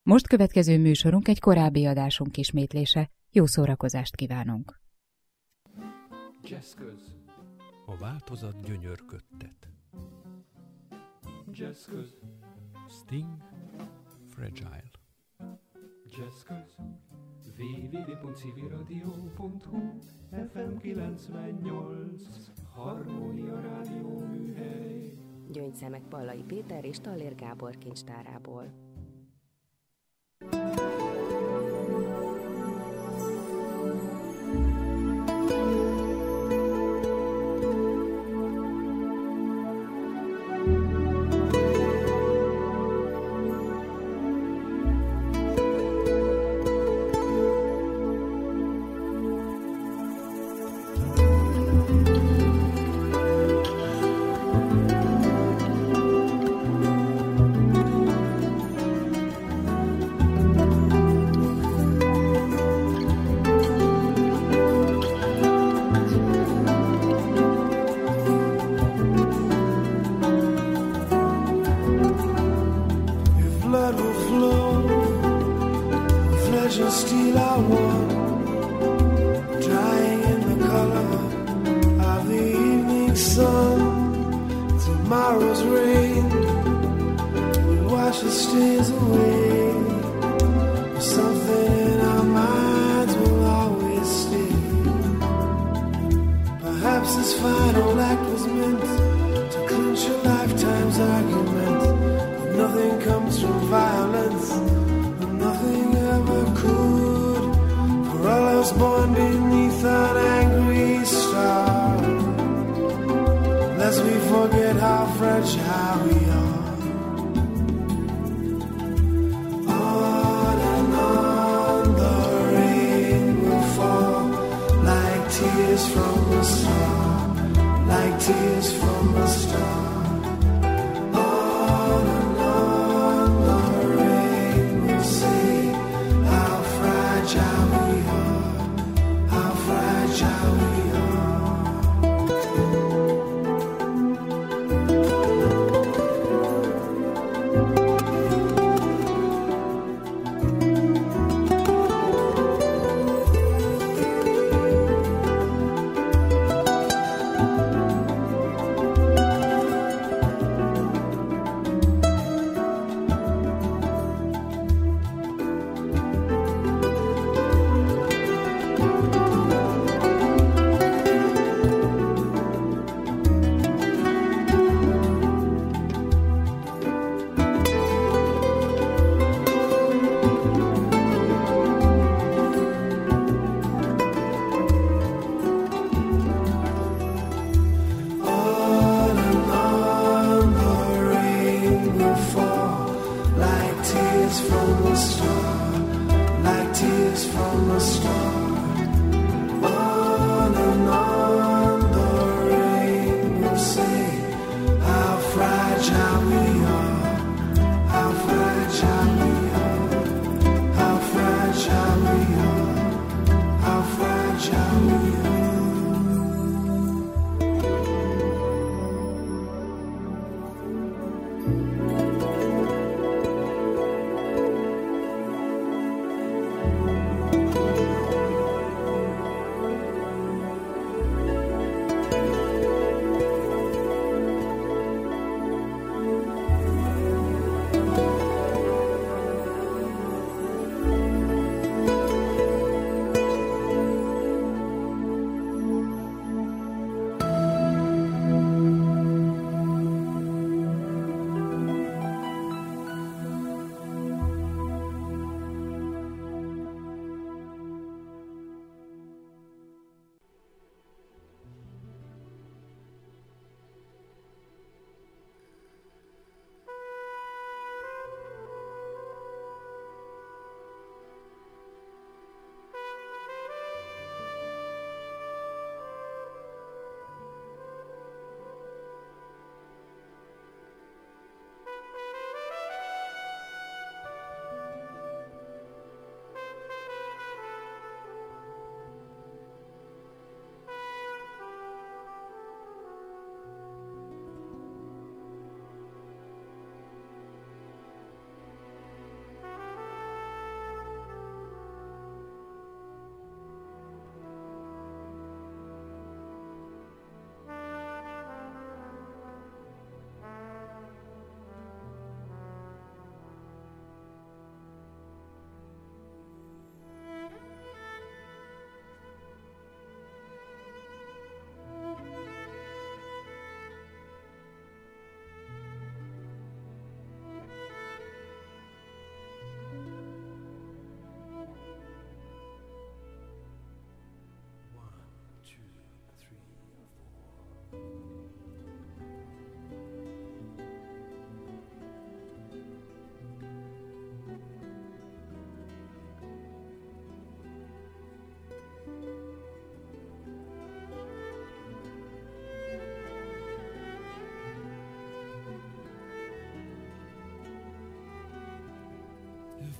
Most következő műsorunk egy korábbi adásunk ismétlése. Jó szórakozást kívánunk! Jazzköz. A változat gyönyörködtet. Jazzköz. Sting, Fragile. Jazzköz. www.civiradio.hu FM 98 Harmónia Rádió műhely. Gyöngyszemek Pallai Péter és Tallér Gábor kincstárából.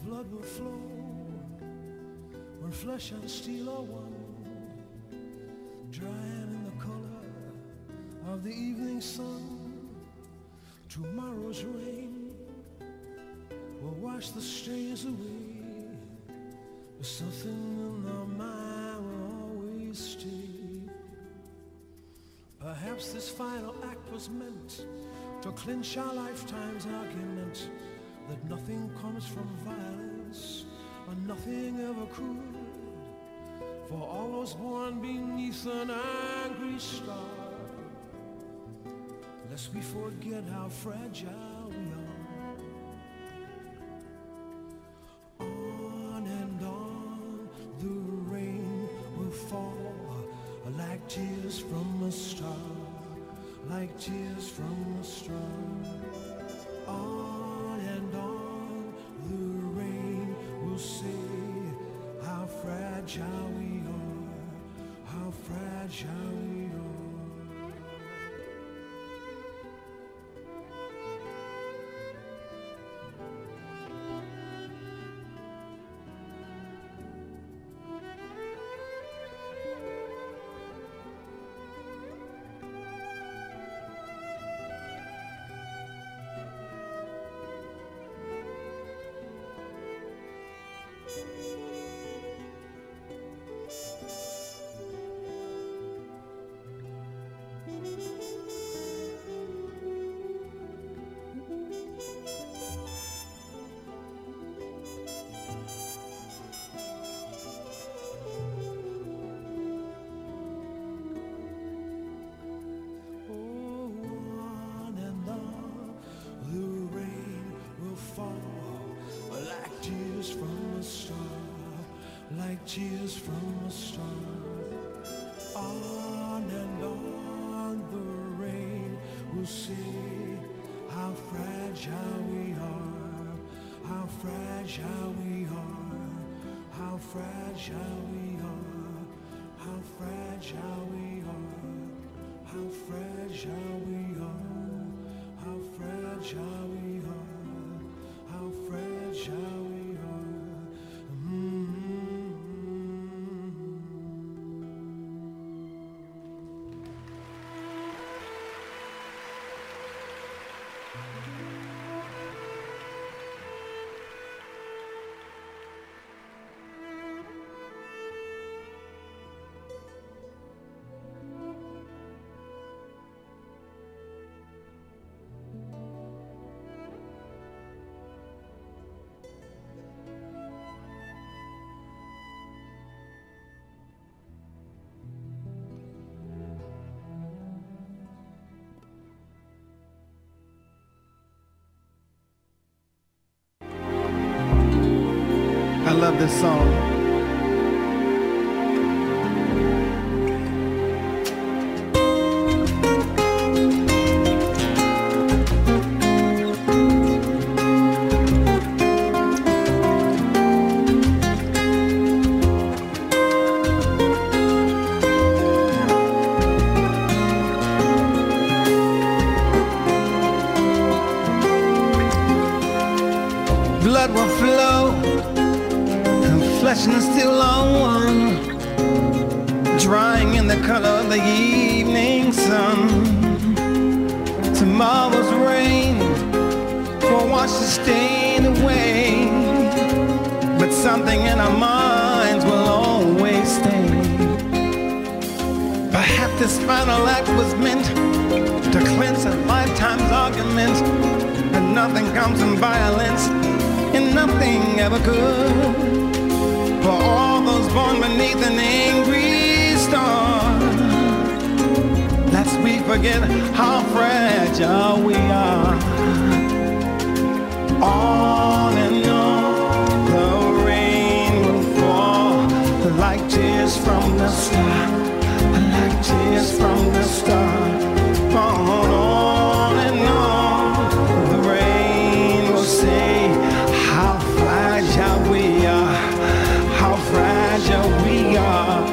blood will flow when flesh and steel are one, drying in the color of the evening sun. Tomorrow's rain will wash the stains away, but something in our mind will always stay. Perhaps this final act was meant to clinch our lifetime's argument that nothing comes from violence, and nothing ever could. For all those born beneath an angry star, lest we forget how fragile we are. On and on the rain will fall like tears from a star, like tears from a star. On and on the rain will say how fragile we are, how fragile we are. Tears from a star. On and on the rain will say how fragile we are, how fragile we are, how fragile we are, how fragile we are, how fragile we are, how fragile we are, how fragile we are. I love this song. Blood will flow, flesh and steel are one, drying in the color of the evening sun. Tomorrow's rain will wash the stain away, but something in our minds will always stay. Perhaps this final act was meant to cleanse a lifetime's argument, and nothing comes from violence, and nothing ever could. For all those born beneath an angry star, lest we forget how fragile we are. On and on the rain will fall like tears from the star, like tears from the star. On and on the rain will say how fragile we are, how fragile we are.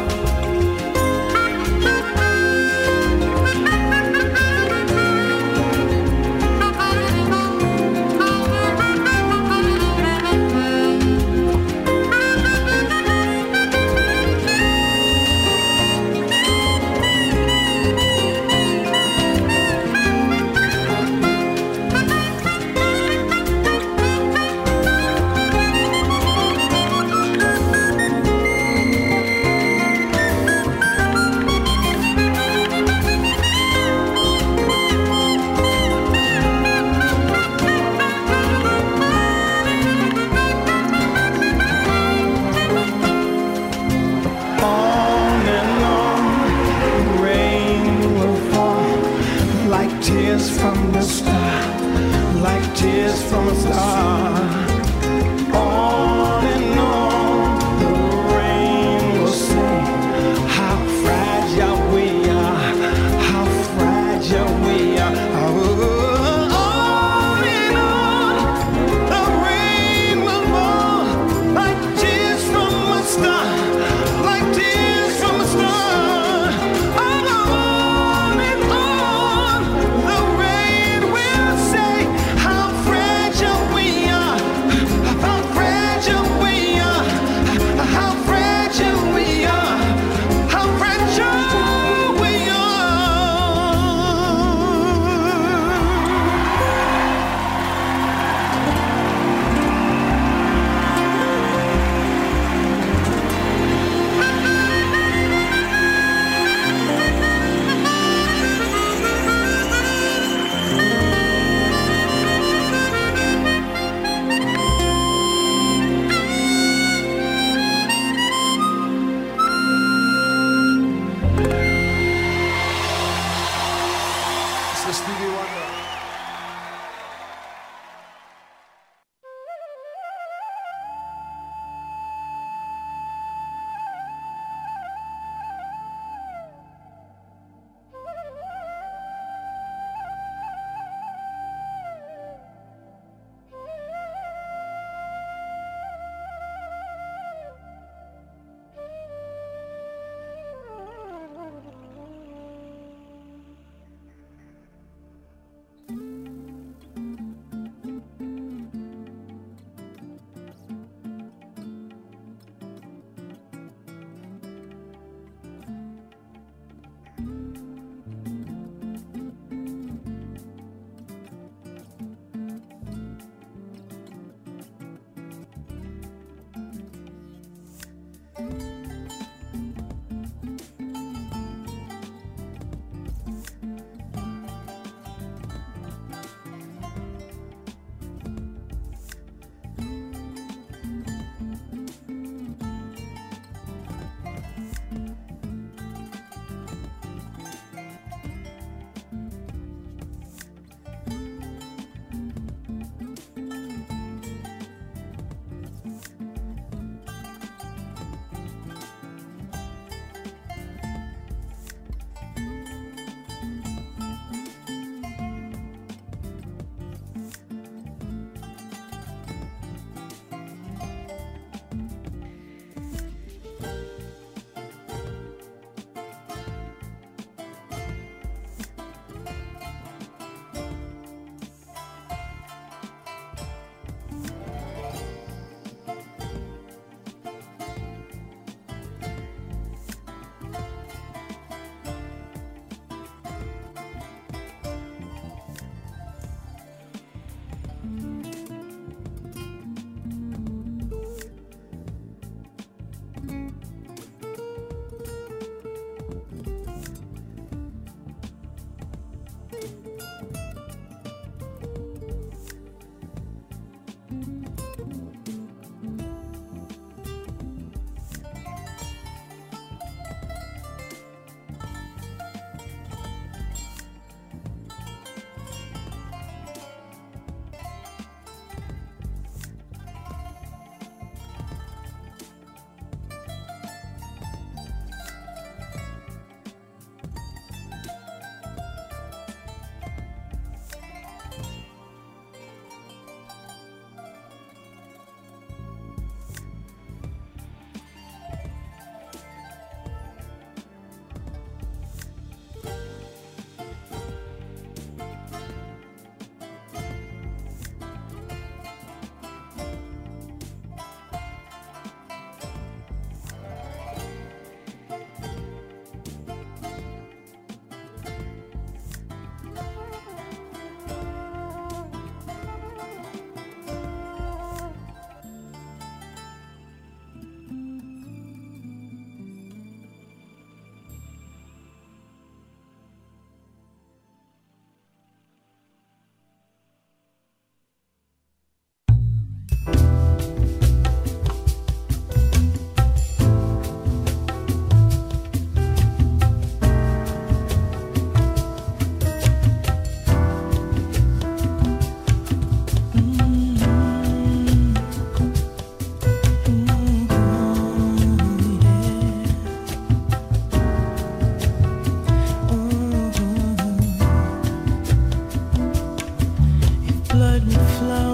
blood would flow,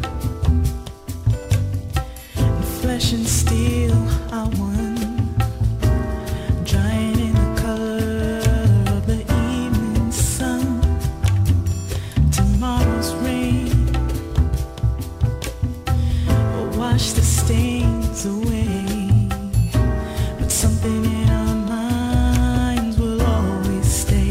and flesh and steel are one, drying in the color of the evening sun. Tomorrow's rain will wash the stains away, but something in our minds will always stay.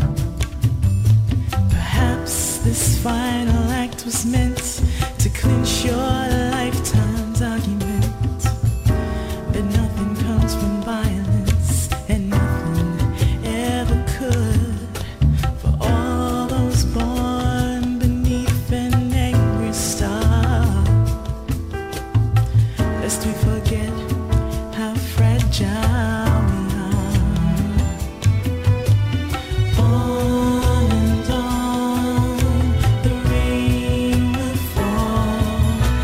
Perhaps this final act was meant to clinch your lifetime's argument, but nothing comes from violence, and nothing ever could. For all those born beneath an angry star, lest we forget how fragile we are. On and on, the rain will fall,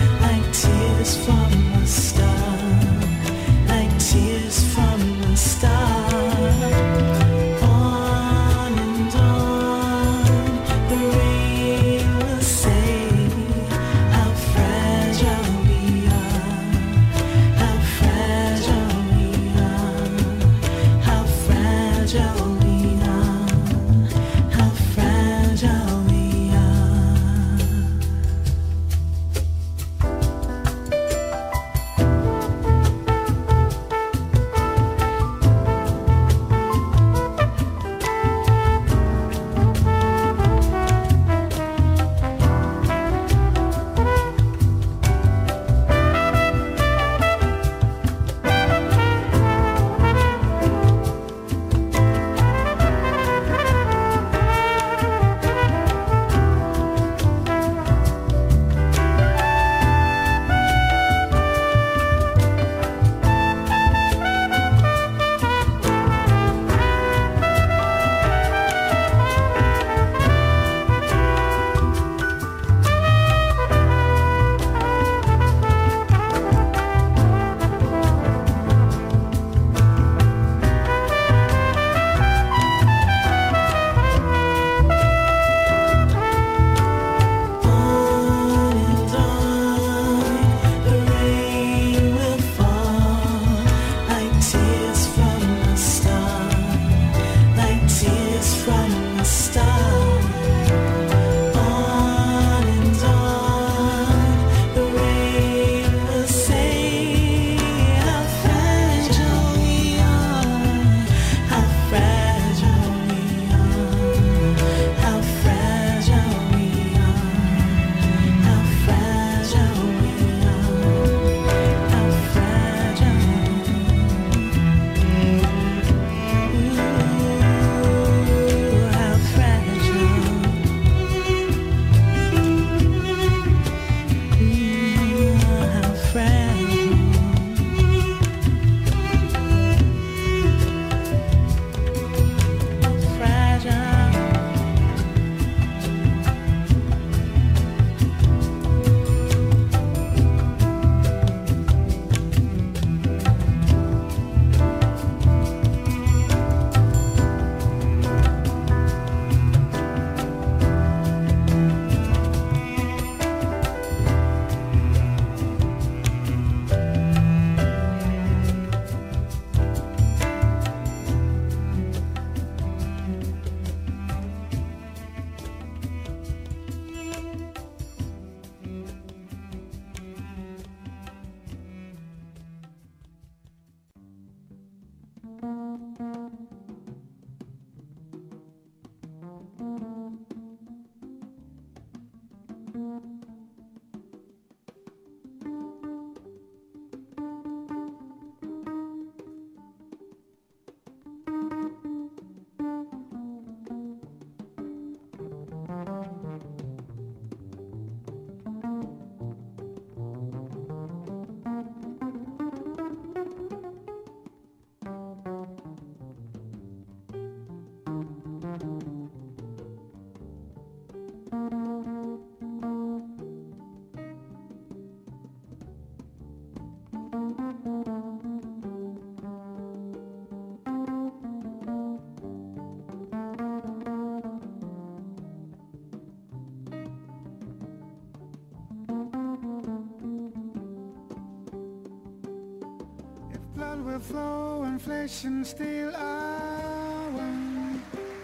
blood will flow and flesh and steel are one,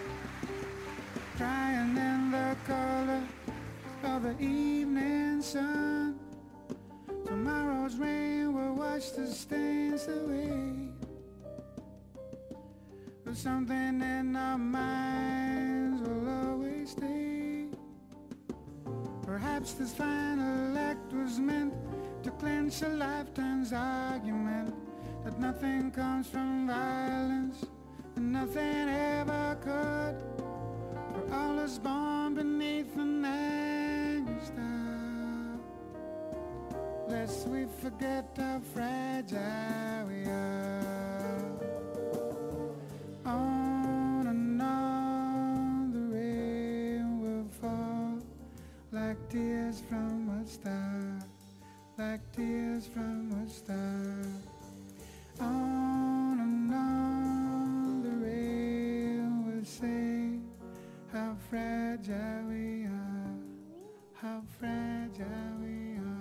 drying in the color of the evening sun. Tomorrow's rain will wash the stains away, but something in our minds will always stay. Perhaps this final act was meant to clinch a lifetime's argument, that nothing comes from violence and nothing ever could, for all is born beneath an angry star, lest we forget how fragile we are. On and on the rain will fall, like tears from a star, like tears from a star. On and on the rain will say how fragile we are, how fragile we are.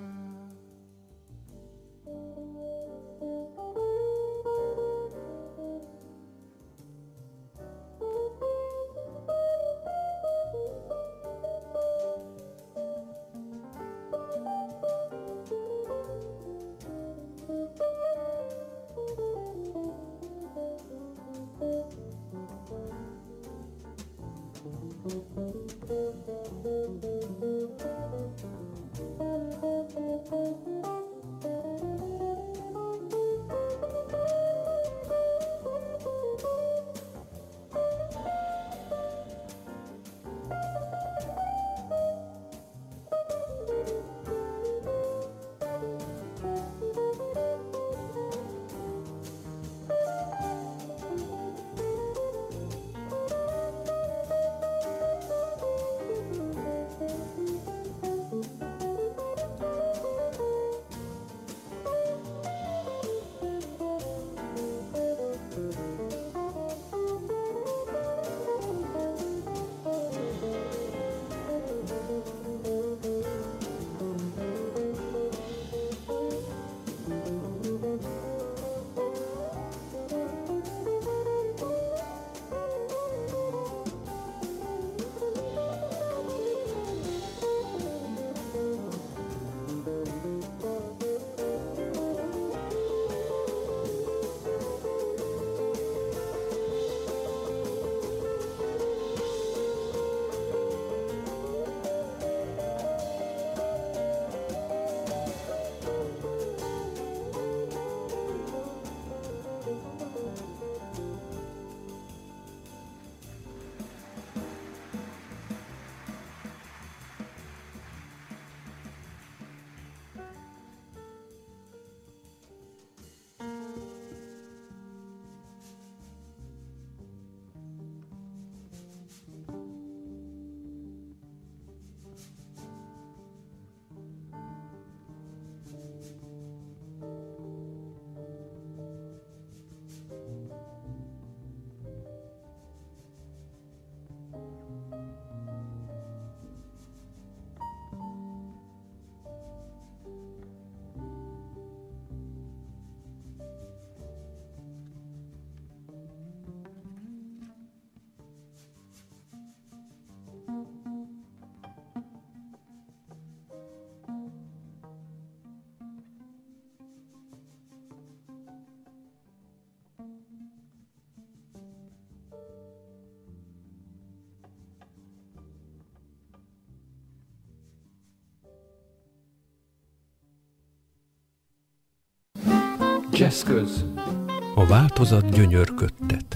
Jazzköz. A változat gyönyörködtet.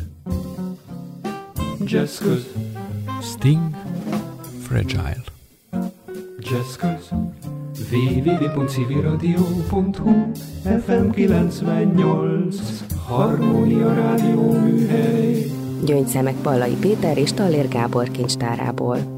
Jazzköz. Sting, Fragile. Jazzköz. www.civiradio.hu FM 98 Harmónia Rádió műhely. Gyöngyszemek Pallai Péter és Tallér Gábor kincstárából.